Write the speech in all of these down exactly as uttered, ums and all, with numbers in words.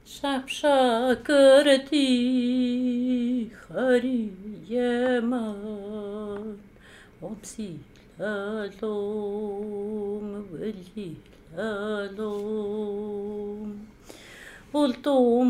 Şapşakırti hariyeman Omsi lalom veli lalom Ultum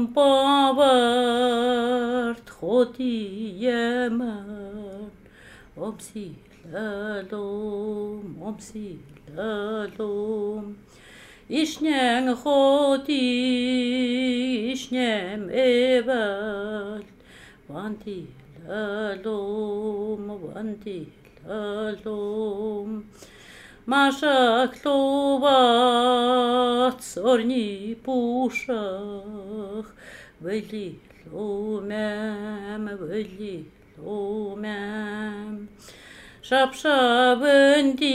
pavart khoti yeman Omsi lalom Omsi lalom İşnem khoti işnem eval Vanti lalom vanti lalom Maşak lovat sorni puşak Veli lomem veli lomem Şapşabındi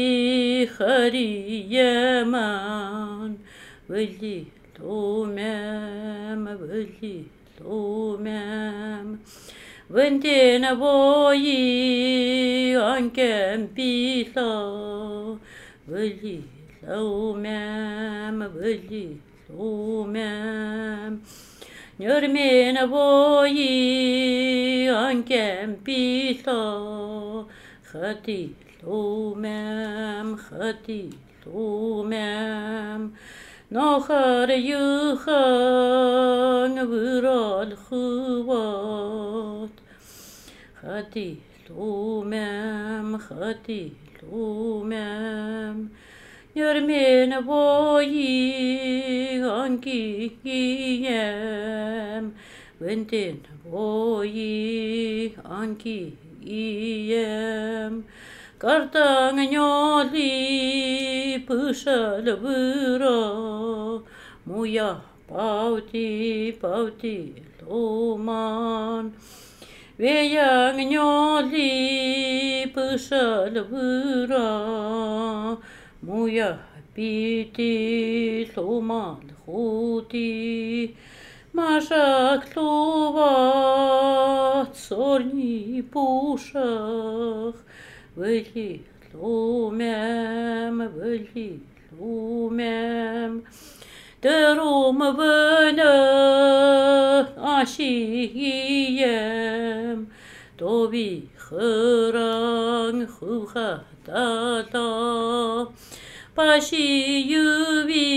hariyeman Veli lomem veli lomem Ventene boyi ankem pila Veli lomem veli lomem Nörmene boyi ankem pila Khati lomem khati lomem Nohar yuhan viral khuvat Khati lomem khati lomem Yörmene boyi anki yem Ventin boyi anki yem Kartang nyoli pışal vıra Muya pauti pauti loman Veyang nyoli pışal vıra Muya piti loman huti Maşak lovat sorni puşak Veli lomem, veli lomem Derum bana aşiyem Dobi khıran khıhatata Paşi yuvi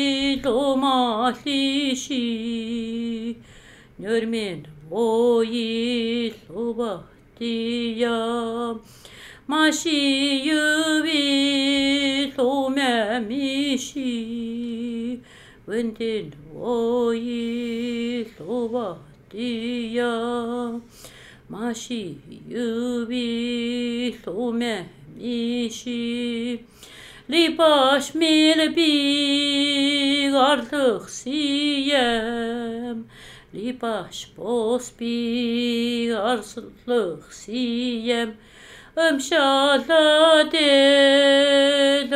lomalişi Nörmen boyi lobahtiyam Maşi yuvi lomemişi Ventin voyi lovatiya Maşi yuvi lomemişi Libaş milbi artık siyem Libaş bosbi arslık siyem Ömşaladil,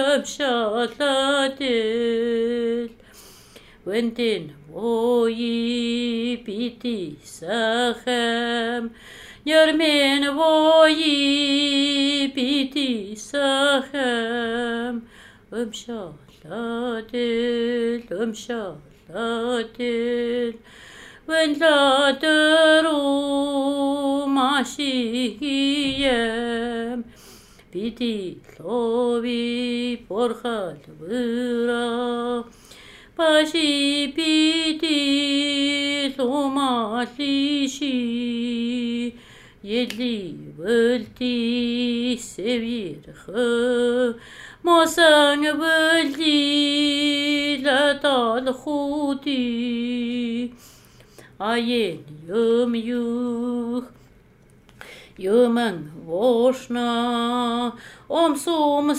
ömşaladil Ventin voyi biti sahem Yermin voyi biti sahem Ömşaladil, ömşaladil Ven laderu maşiyem Biti lovi porhal vıra Paşi biti lomalişi Yedli völti sevir hı Mosan völti latal huti Ayen yum yuh Yumang voshna Om sum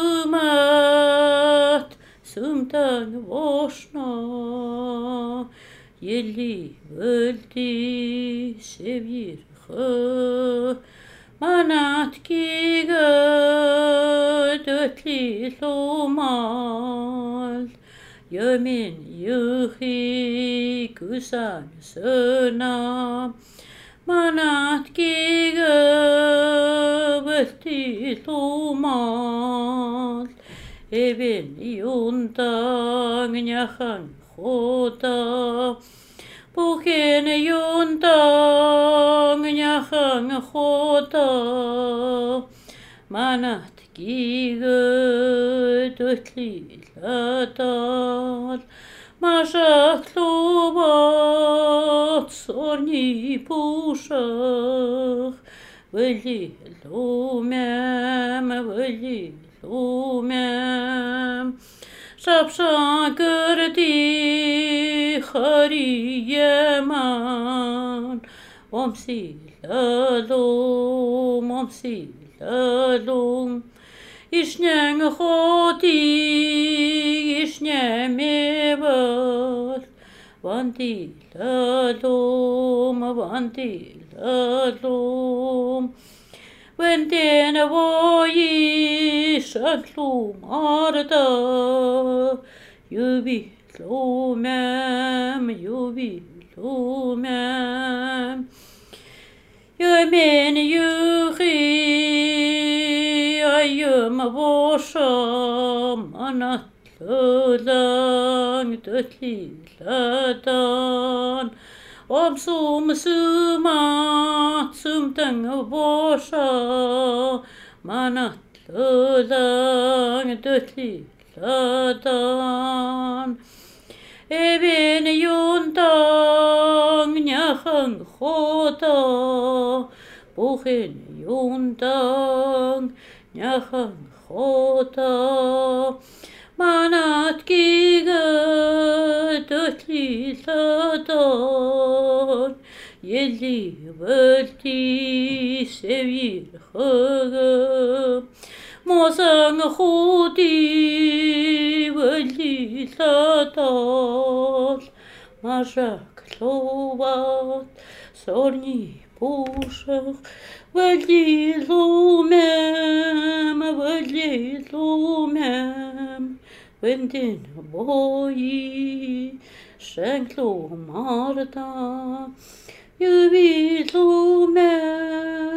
sumat Sumtang voshna Yelli völti sevir hı Manat ki gödötli lomal Yemin yuhi kusan söna Manat ki göbötli lomal Evin yundan yahan chota. Buchen yuntang nyachang chota. Manat giga dutli latar. Masha klubat sorni pushach. Veli lumem, veli lumem. Shapshan gerdi khari yeman. Omsi lalum, omsi lalum. Ishnyang khoti, ishnyang mevat. Vanti lalum, vanti lalum. Venten voyi shaklum arda. Yubi lumem, yubi lumem. Yemen yuchi ayum vosham anat lang dutli ladan. Om sum suma sum tang vosha manat lang dutli ladan. Eben yuntang nyachang chota. Buchen yuntang nyachang chota. Manat giga dutli ladan. Yeli völti sevir chagam. Mosang chudi völti ladan. Masha klubat sorni pushach. Völti lumem, völti lumem. Venten boyi shanklu marta. Yubi lumem.